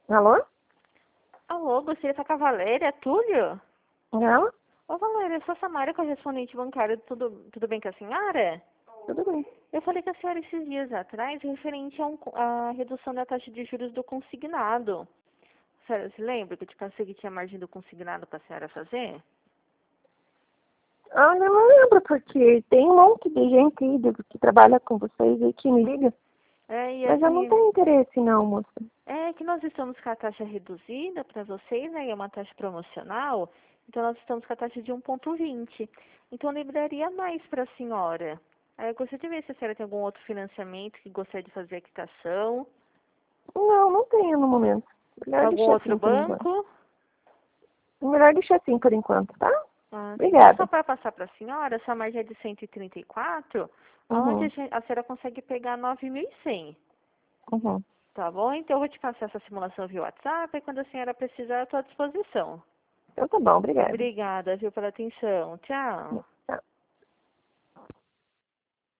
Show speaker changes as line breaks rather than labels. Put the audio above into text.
Alô?
Alô, gostaria de falar com a Valéria, é Túlio?
Não?
Ô Valéria, eu sou a Samária, correspondente bancária, tudo bem com a senhora?
Tudo bem.
Eu falei com a senhora esses dias atrás, referente à redução da taxa de juros do consignado. A senhora se lembra que eu te passei que tinha margem do consignado para a senhora fazer?
Ah, eu não lembro, porque tem um monte de gente aí que trabalha com vocês e que me liga.
É, e
Mas eu não
assim,
tenho interesse não, moça.
é que nós estamos com a taxa reduzida para vocês, né? E é uma taxa promocional, então nós estamos com a taxa de 1,20. Então eu daria mais para a senhora. Aí eu gostaria de ver se a senhora tem algum outro financiamento que gostaria de fazer a quitação.
Não, não tenho no momento. Melhor
Algum
deixar
outro
assim por enquanto.
banco?
Melhor deixar assim por enquanto, tá?
Ah, sim. Então, só
Obrigada.
para passar para a senhora, essa margem é de 134, onde
Uhum,
a senhora consegue pegar 9.100.
uhum.
Tá bom? Então eu vou te passar essa simulação via WhatsApp e quando a senhora precisar, eu estou à disposição.
Então tá bom, obrigada.
Obrigada, viu, pela atenção. Tchau.